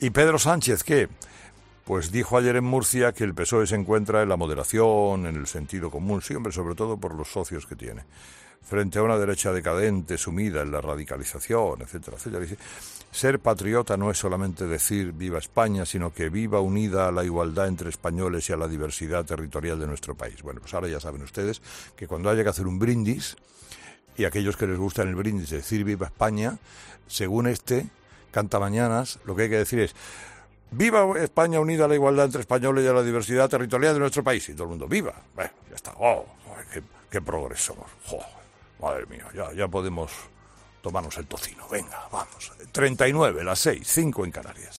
¿Y Pedro Sánchez qué? Pues dijo ayer en Murcia que el PSOE se encuentra en la moderación, en el sentido común, sí, hombre, sobre todo por los socios que tiene, frente a una derecha decadente, sumida en la radicalización, etcétera, etcétera. Dice, ser patriota no es solamente decir viva España, sino que viva unida a la igualdad entre españoles y a la diversidad territorial de nuestro país. Bueno, pues ahora ya saben ustedes que cuando haya que hacer un brindis, y aquellos que les gusta en el brindis decir viva España, según cantamañanas, lo que hay que decir es viva España unida a la igualdad entre españoles y a la diversidad territorial de nuestro país. Y todo el mundo, viva. Bueno, ya está. ¡Oh! ¡Qué progreso! ¡Oh! Madre mía, ya podemos tomarnos el tocino. Venga, vamos. 39, las 6, 5 en Canarias.